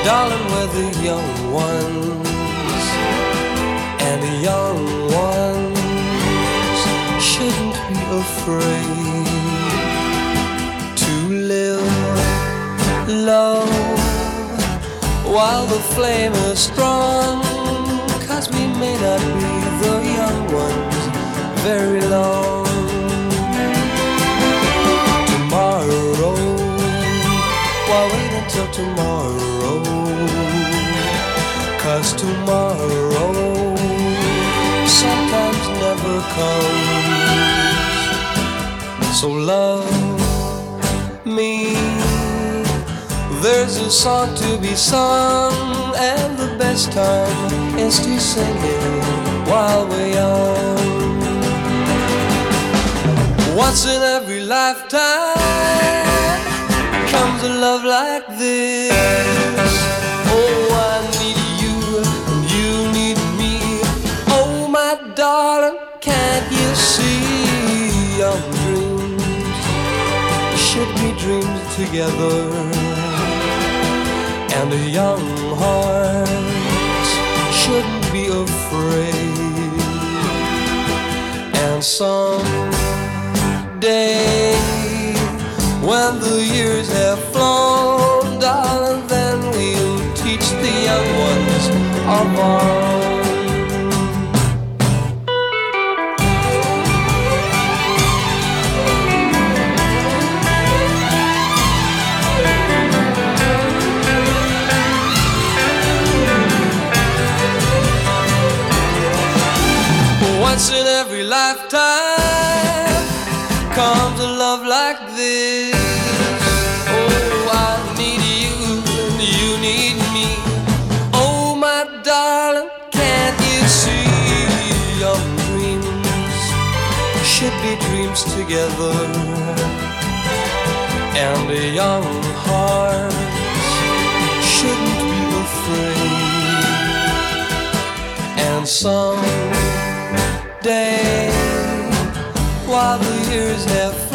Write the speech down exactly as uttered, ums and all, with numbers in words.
Darling, we're the young ones, and the young ones shouldn't be afraid to live low while the flame is strong, 'cause we may not be the young ones very long. Tomorrow, why wait until tomorrow? 'Cause tomorrow sometimes never comes. So love me, there's a song to be sung, and the best time is to sing it while we're young. Once in every lifetime comes a love like this. Oh, I need you, and you need me. Oh, my darling, can't you see? Young dreams should be dreamed together, and a young heart shouldn't be afraid. And someday, when the years have flown, darling, then we'll teach the young ones of our own. Once in every lifetime comes a love like this. Oh, I need you and you need me. Oh, my darling, can't you see? Young dreams should be dreams together, and a young heart shouldn't be afraid. And some day, while the years have